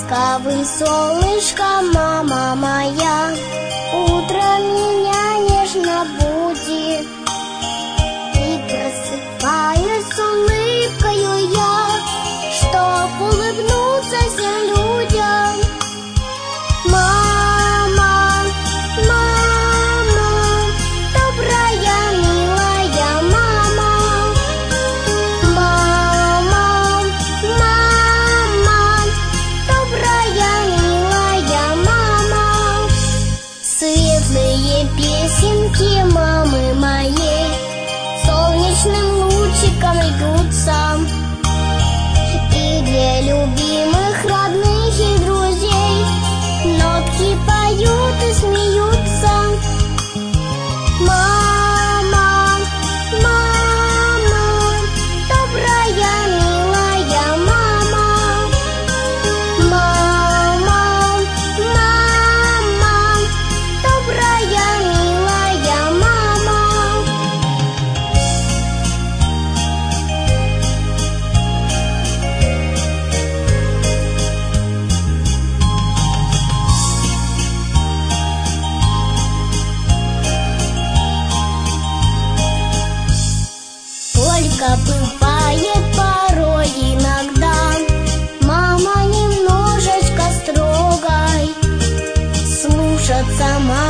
ласковым солнышком, мама моя, утром меня нежно будит, и просыпаюсь с улыбкою я, чтоб улыбнуться всем людям. Мама, мама, добрая, милая мама. Мама, мама, добрая, милая мама. Светлые песенки мамы моей солнечным лучиком льются, и для любимых, родных и друзей нотки поют и смеются. Мама, мама, добрая, милая мама. Мама, мама, добрая, милая мама. Только бывает порой иногда мама немножечко строгой, слушаться маму